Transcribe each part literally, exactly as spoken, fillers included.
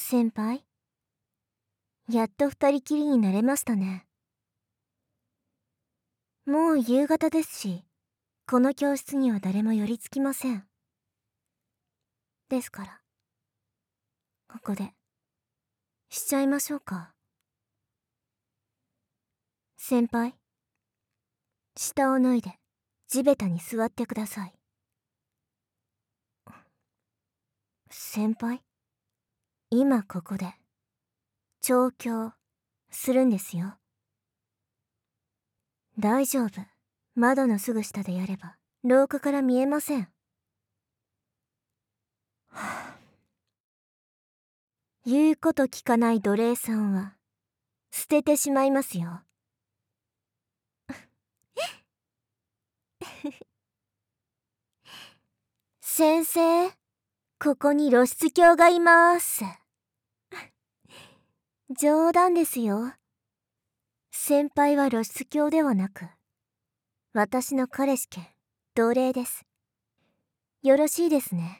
先輩、やっと二人きりになれましたね。もう夕方ですし、この教室には誰も寄りつきません。ですから、ここで、しちゃいましょうか。先輩、下を脱いで、地べたに座ってください。先輩、今ここで、調教、するんですよ。大丈夫。窓のすぐ下でやれば、廊下から見えません。はあ、言うこと聞かない奴隷さんは、捨ててしまいますよ。先生、ここに露出狂がいまーす。冗談ですよ。先輩は露出狂ではなく、私の彼氏兼奴隷です。よろしいですね。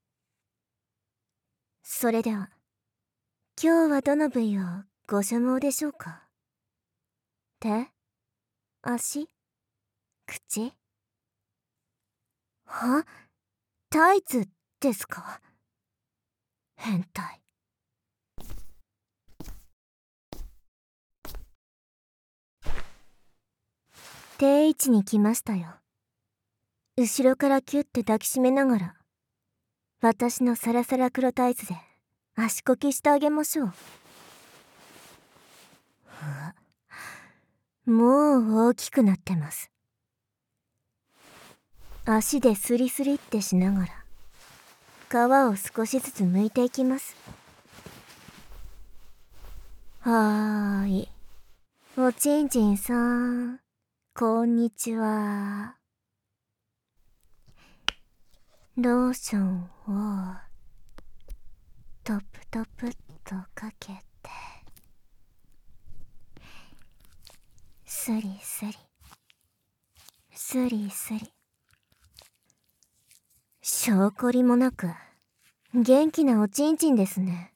それでは、今日はどの部位をご所望でしょうか。手、足、口。は？タイツですか？変態。定位置に来ましたよ。後ろからキュッて抱きしめながら、私のサラサラ黒タイツで足こきしてあげましょう。もう大きくなってます。足でスリスリってしながら、皮を少しずつ剥いていきます。はーい。おちんちんさん、こんにちは。ローションをトップトップっとかけて、スリスリスリスリ、しょうこりもなく元気なおちんちんですね。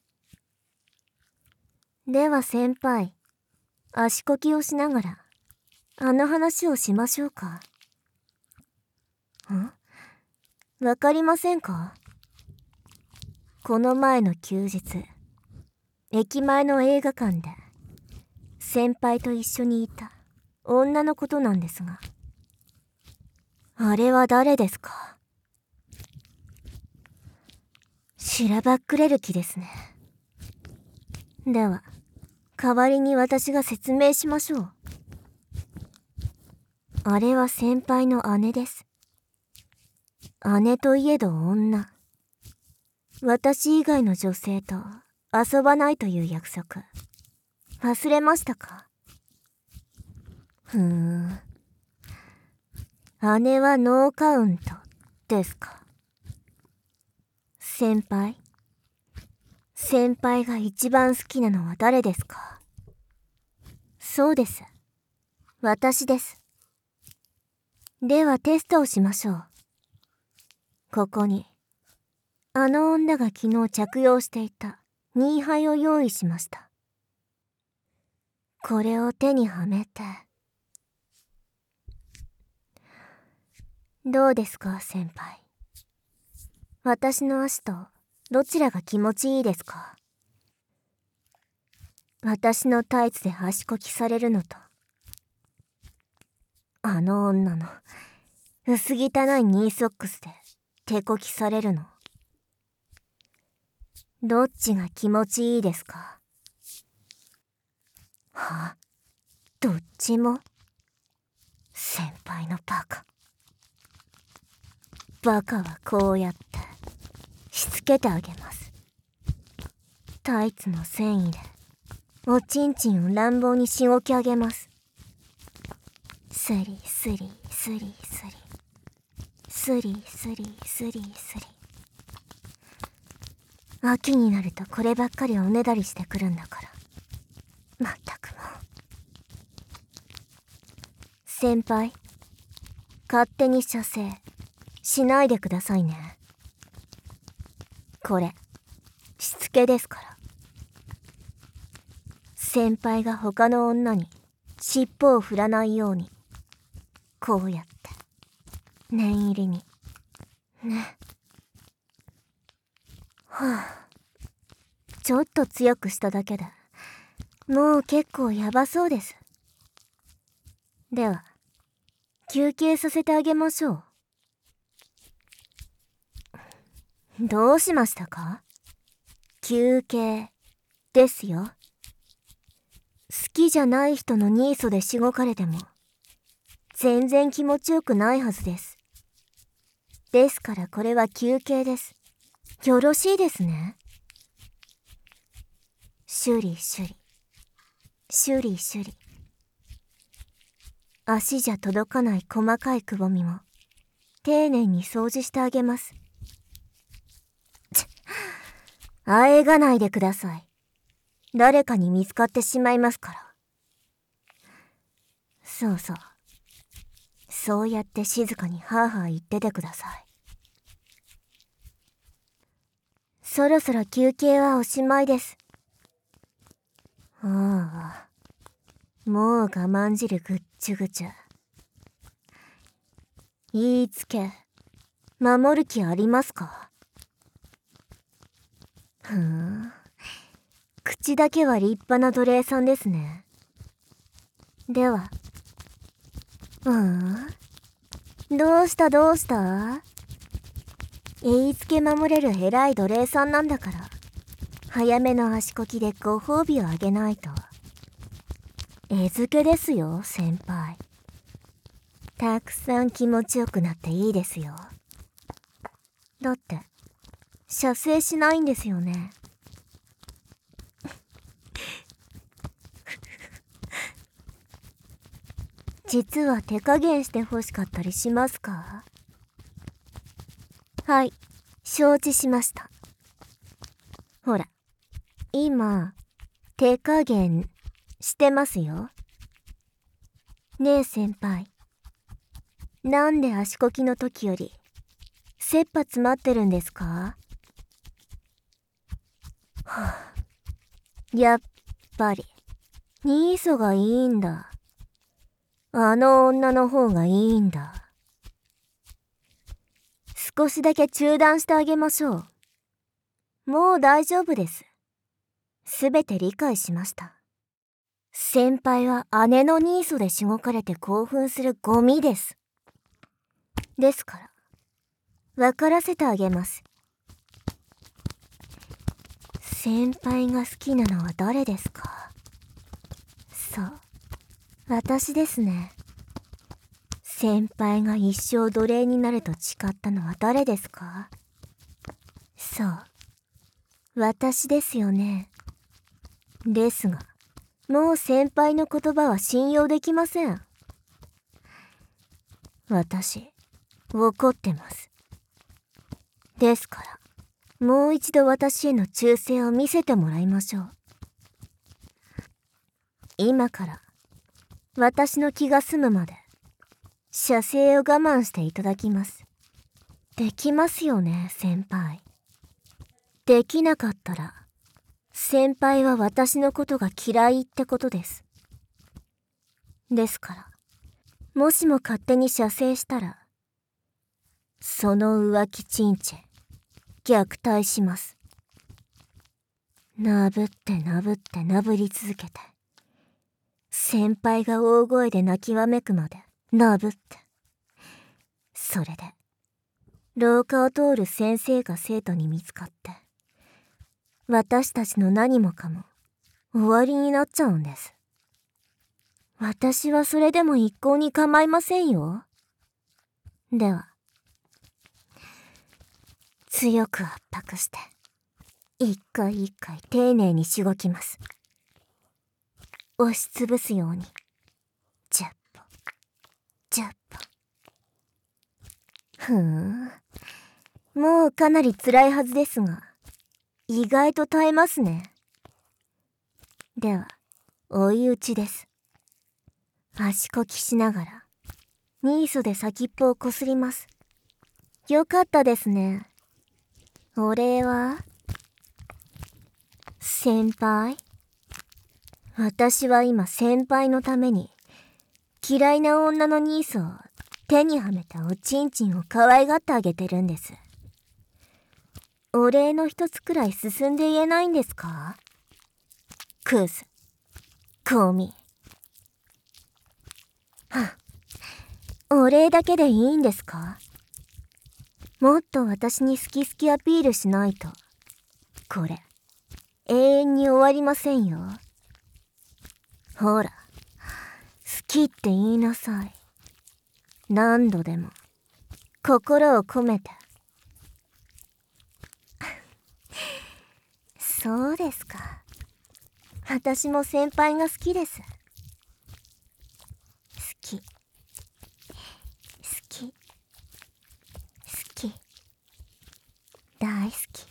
では先輩、足こきをしながらあの話をしましょうか。ん？わかりませんか？この前の休日、駅前の映画館で先輩と一緒にいた女のことなんですが、あれは誰ですか？しらばっくれる気ですね。では代わりに私が説明しましょう。あれは先輩の姉です。姉といえど女。私以外の女性と遊ばないという約束、忘れましたか？ふーん。姉はノーカウントですか。先輩、先輩が一番好きなのは誰ですか？そうです。私です。ではテストをしましょう。ここに、あの女が昨日着用していたニーハイを用意しました。これを手にはめて。どうですか、先輩。私の足とどちらが気持ちいいですか？私のタイツで足こきされるのと、あの女の薄汚いニーソックスで手こきされるの、どっちが気持ちいいですか？は？どっちも？先輩のバカ。バカはこうやってしつけてあげます。タイツの繊維でおちんちんを乱暴にしごき上げます。スリスリスリスリスリスリスリスリ。秋になるとこればっかりおねだりしてくるんだから、まったくもう。先輩、勝手に射精しないでくださいね。これしつけですから。 先輩が他の女に尻尾を振らないように、こうやって、念入りに、ね。はあ、ちょっと強くしただけで、もう結構ヤバそうです。では、休憩させてあげましょう。どうしましたか？休憩ですよ。好きじゃない人のニーソでしごかれても全然気持ちよくないはずです。ですからこれは休憩です。よろしいですね。シュリシュリシュリシュリ、足じゃ届かない細かいくぼみも丁寧に掃除してあげます。あえがないでください。誰かに見つかってしまいますから。そうそう。そうやって静かにハーハー言っててください。そろそろ休憩はおしまいです。ああ、もう我慢汁ぐっちゅぐちゅ。言いつけ、守る気ありますか？ふーん。口だけは立派な奴隷さんですね。では。うーん。どうしたどうした？言いつけ守れる偉い奴隷さんなんだから、早めの足こきでご褒美をあげないと。餌付けですよ、先輩。たくさん気持ちよくなっていいですよ。だって、射精しないんですよね。実は手加減して欲しかったりしますか？はい、承知しました。ほら、今、手加減してますよ。ねえ先輩。なんで足こきの時より、切羽詰まってるんですか？はあ、やっぱり、ニーソがいいんだ。あの女の方がいいんだ。少しだけ中断してあげましょう。もう大丈夫です。すべて理解しました。先輩は姉のニーソでしごかれて興奮するゴミです。ですから、分からせてあげます。先輩が好きなのは誰ですか？そう、私ですね。先輩が一生奴隷になると誓ったのは誰ですか？そう、私ですよね。ですが、もう先輩の言葉は信用できません。私、怒ってます。ですから、もう一度私への忠誠を見せてもらいましょう。今から、私の気が済むまで、射精を我慢していただきます。できますよね、先輩。できなかったら、先輩は私のことが嫌いってことです。ですから、もしも勝手に射精したら、その浮気チンチェ、虐待します。なぶってなぶってなぶり続けて、先輩が大声で泣きわめくまでなぶって、それで、廊下を通る先生が生徒に見つかって、私たちの何もかも終わりになっちゃうんです。私はそれでも一向に構いませんよ。では、強く圧迫して、一回一回丁寧にしごきます。押しつぶすように、ジャッポ、ジャッポ。ふーん、もうかなり辛いはずですが、意外と耐えますね。では、追い打ちです。足こきしながら、ニーソで先っぽをこすります。よかったですね。お礼は？先輩？ 私は今先輩のために嫌いな女のニースを手にはめたおちんちんを可愛がってあげてるんです。お礼の一つくらい進んで言えないんですか？クズ、コミ。はあ、お礼だけでいいんですか？もっと私に好き好きアピールしないと、これ、永遠に終わりませんよ。ほら、好きって言いなさい。何度でも、心を込めて。そうですか。私も先輩が好きです。好き。好き。好き。大好き。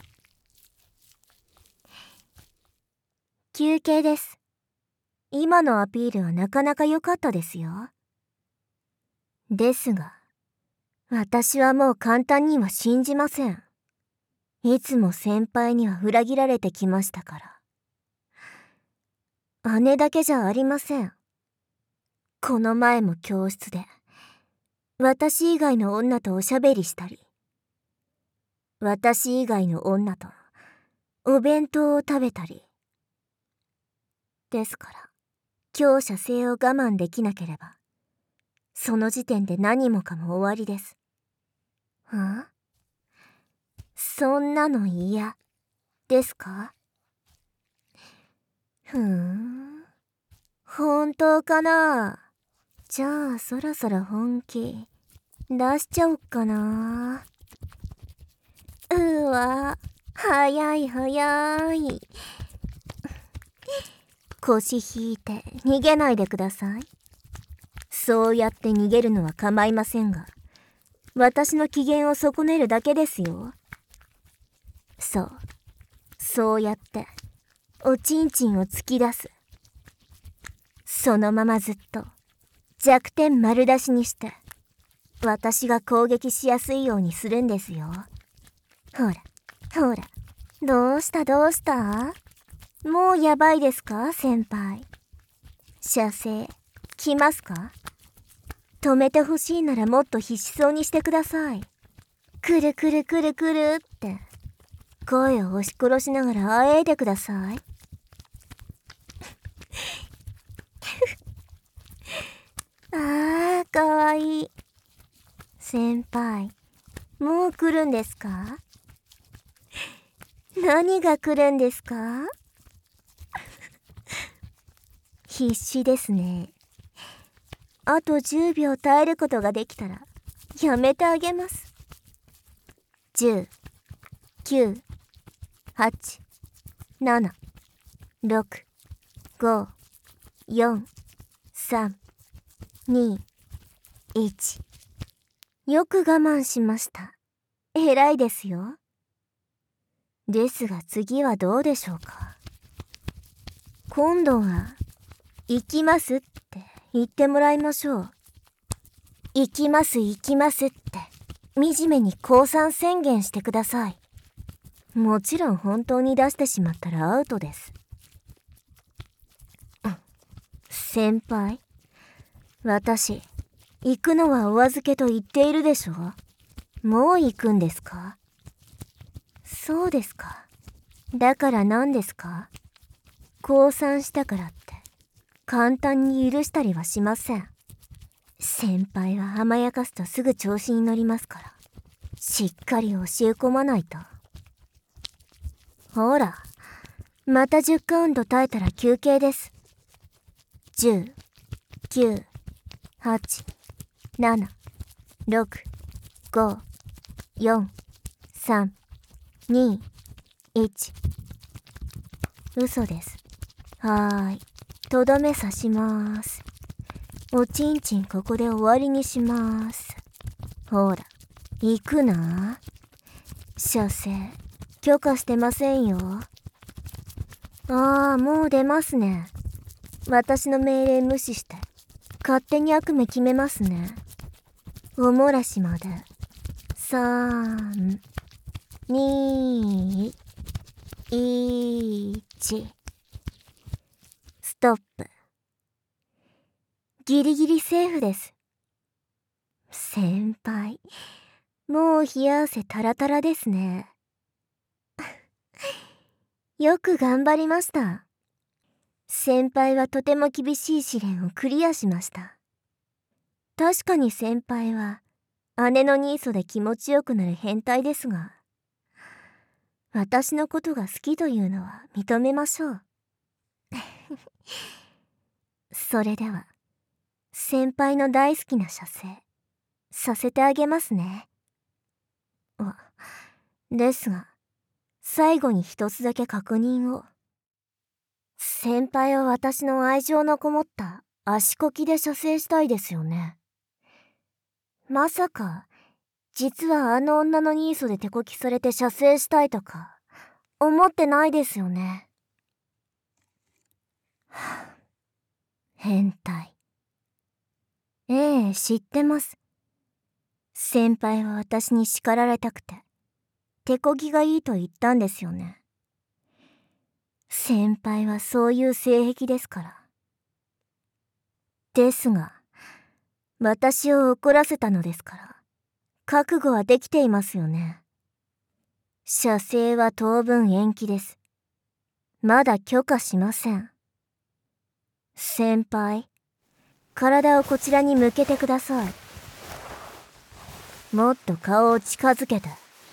休憩です。今のアピールはなかなか良かったですよ。ですが、私はもう簡単には信じません。いつも先輩には裏切られてきましたから。姉だけじゃありません。この前も教室で、私以外の女とおしゃべりしたり、私以外の女とお弁当を食べたり。ですから、今日射精を我慢できなければ、その時点で何もかも終わりです。ん？そんなの嫌ですか？ふーん。本当かな？じゃあそろそろ本気出しちゃおっかな。うわ、早い早い。腰引いて逃げないでください。そうやって逃げるのは構いませんが、私の機嫌を損ねるだけですよ。そう、そうやっておちんちんを突き出す。そのままずっと弱点丸出しにして、私が攻撃しやすいようにするんですよ。ほら、ほら、どうしたどうした？もうやばいですか、先輩。射精、来ますか？止めてほしいならもっと必死そうにしてください。くるくるくるくるって、声を押し殺しながらあえいでください。あー、かわいい。先輩、もう来るんですか？何が来るんですか？必死ですね。あとじゅうびょう耐えることができたらやめてあげます。じゅう、きゅう、はち、なな、ろく、ご、よん、さん、に、いち。よく我慢しました。偉いですよ。ですが次はどうでしょうか。今度は行きますって言ってもらいましょう。行きます行きますって惨めに降参宣言してください。もちろん本当に出してしまったらアウトです。先輩、私行くのはお預けと言っているでしょ。もう行くんですか？そうですか。だから何ですか？降参したからって簡単に許したりはしません。先輩は甘やかすとすぐ調子に乗りますから、しっかり教え込まないと。ほら、またじゅっカウント耐えたら休憩です。じゅう、きゅう、はち、なな、ろく、ご、よん、さん、に、いち。嘘です。はーい。とどめ刺します。おちんちんここで終わりにします。ほら、行くな。射精、許可してませんよ。ああ、もう出ますね。私の命令無視して、勝手に悪夢決めますね。お漏らしまで。さん、に、いち。ストップ。ギリギリセーフです。先輩、もう冷や汗タラタラですね。よく頑張りました。先輩はとても厳しい試練をクリアしました。確かに先輩は姉のニーソで気持ちよくなる変態ですが、私のことが好きというのは認めましょう。それでは先輩の大好きな射精させてあげますね。あ、ですが最後に一つだけ確認を。先輩は私の愛情のこもった足こきで射精したいですよね。まさか実はあの女のニーソで手こきされて射精したいとか思ってないですよね。はあ、変態。ええ、知ってます。先輩は私に叱られたくて手こきがいいと言ったんですよね。先輩はそういう性癖ですから。ですが私を怒らせたのですから覚悟はできていますよね。射精は当分延期です。まだ許可しません。先輩、体をこちらに向けてください。もっと顔を近づけて。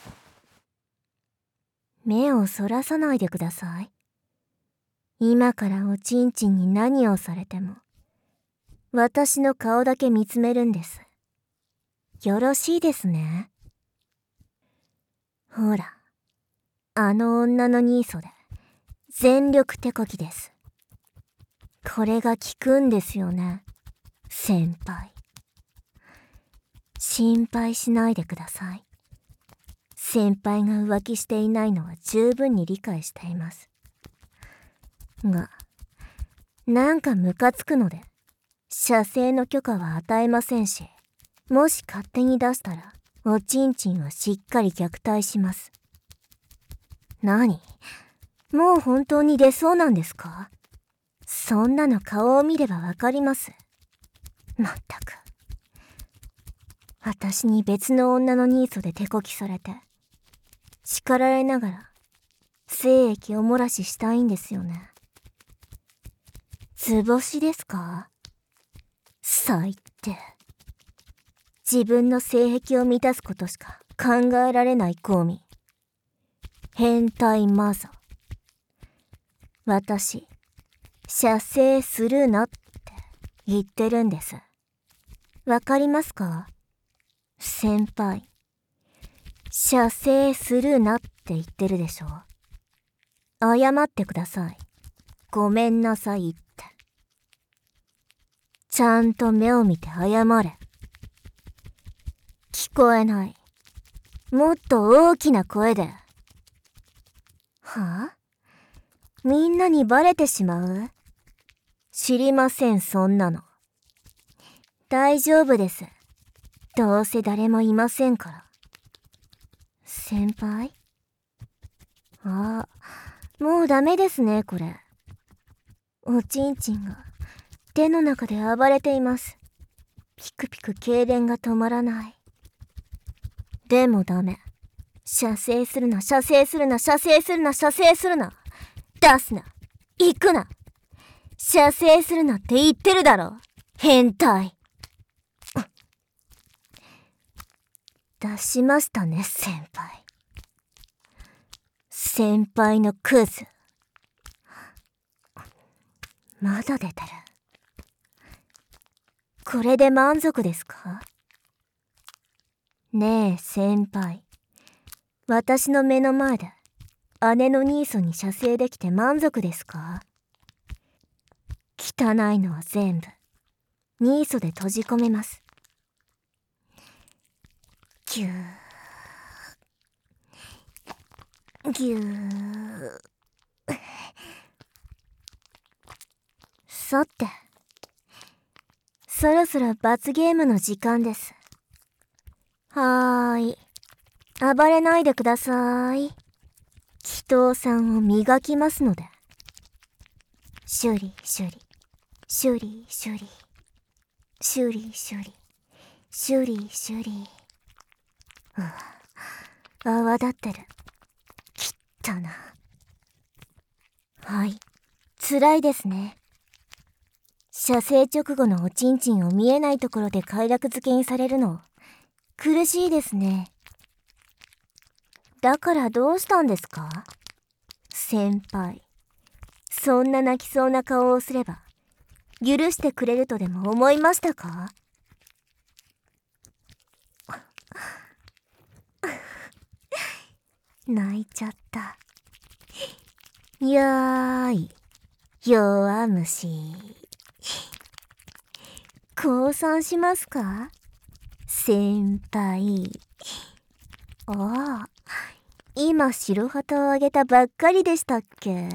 目をそらさないでください。今からおちんちんに何をされても私の顔だけ見つめるんです。よろしいですね。ほら、あの女のニーソで全力手こきです。これが効くんですよね、先輩。心配しないでください。先輩が浮気していないのは十分に理解しています。が、なんかムカつくので射精の許可は与えませんし、もし勝手に出したらおちんちんはしっかり虐待します。何？もう本当に出そうなんですか？そんなの顔を見ればわかります。まったく。私に別の女のニーソで手こきされて叱られながら精液を漏らししたいんですよね。図星ですか？最低。自分の性癖を満たすことしか考えられないゴミ。変態マザ。私、射精するなって言ってるんです。わかりますか？先輩、射精するなって言ってるでしょ。謝ってください。ごめんなさいって。ちゃんと目を見て謝れ。聞こえない。もっと大きな声で。はあ？みんなにバレてしまう？知りません、そんなの。大丈夫です。どうせ誰もいませんから。先輩？ああ、もうダメですね、これ。おちんちんが手の中で暴れています。ピクピク痙攣が止まらない。でもダメ。射精するな、射精するな、射精するな、射精するな。出すな。行くな。射精するなって言ってるだろ。変態。出しましたね、先輩。先輩のクズ。まだ出てる。これで満足ですか？ねえ、先輩。私の目の前で姉のニーソに射精できて満足ですか？汚いのは全部ニーソで閉じ込めます。ぎゅーぎゅー。さて、そろそろ罰ゲームの時間です。はーい、暴れないでください。祈祷さんを磨きますので。 修理修理修理修理修理修理修理修理。うわ、泡立ってる。きったな。はい、辛いですね。射精直後のおちんちんを見えないところで快楽付けにされるの苦しいですね。だからどうしたんですか先輩。そんな泣きそうな顔をすれば許してくれるとでも思いましたか？泣いちゃった。やーい弱虫。降参しますか先輩。ああ、今白旗をあげたばっかりでしたっけ。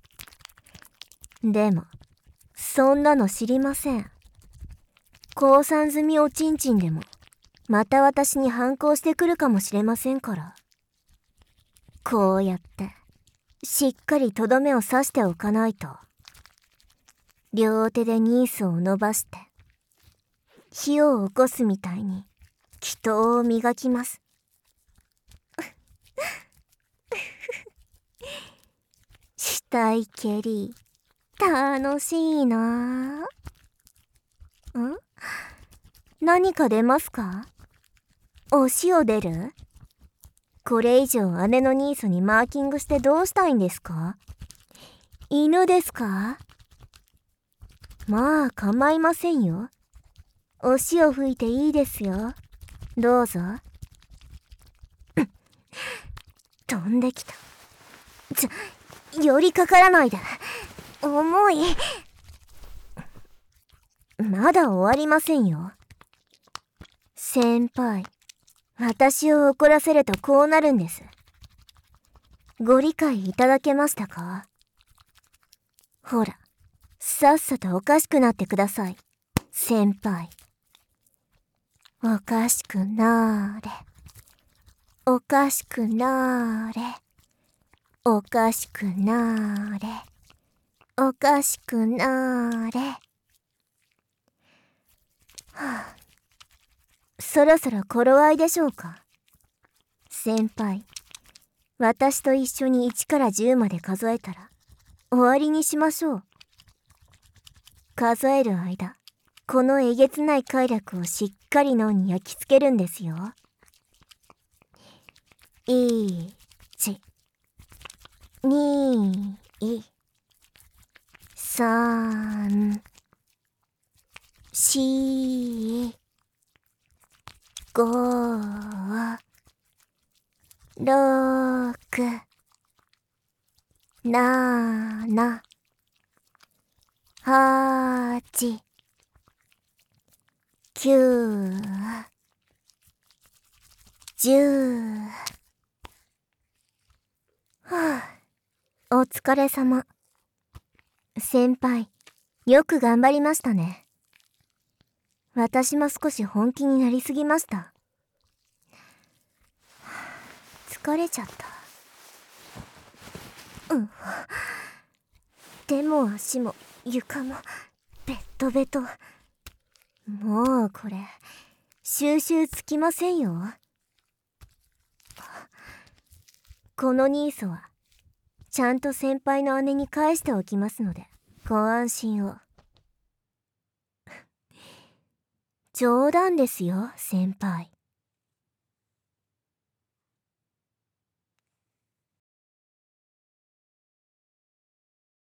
でもそんなの知りません。降参済みおちんちんでもまた私に反抗してくるかもしれませんから。こうやってしっかりとどめを刺しておかないと。両手でニースを伸ばして火を起こすみたいに祈祷を磨きます。したい蹴り楽しいなぁ。ん？何か出ますか？お塩出る？これ以上姉のニースにマーキングしてどうしたいんですか？犬ですか？まあ構いませんよ。お塩吹いていいですよ。どうぞ。飛んできた。ちょ、寄りかからないで。重い。まだ終わりませんよ。先輩、私を怒らせるとこうなるんです。ご理解いただけましたか？ほら、さっさとおかしくなってください、先輩。おかしくなーれ。おかしくなーれ。おかしくなーれ。おかしくなーれ。はあ、そろそろ頃合いでしょうか。先輩、私と一緒にいちからじゅうまで数えたら終わりにしましょう。数える間、このえげつない快楽をしっかり脳に焼き付けるんですよ。いち、に、さん、し、ご、ろく、なな、はち、きゅう、じゅう。はあ、お疲れ様。先輩、よく頑張りましたね。私も少し本気になりすぎました。疲れちゃった。うん。手も足も床もベットベト。もうこれ収集つきませんよ。このニーソはちゃんと先輩の姉に返しておきますのでご安心を。冗談ですよ、先輩。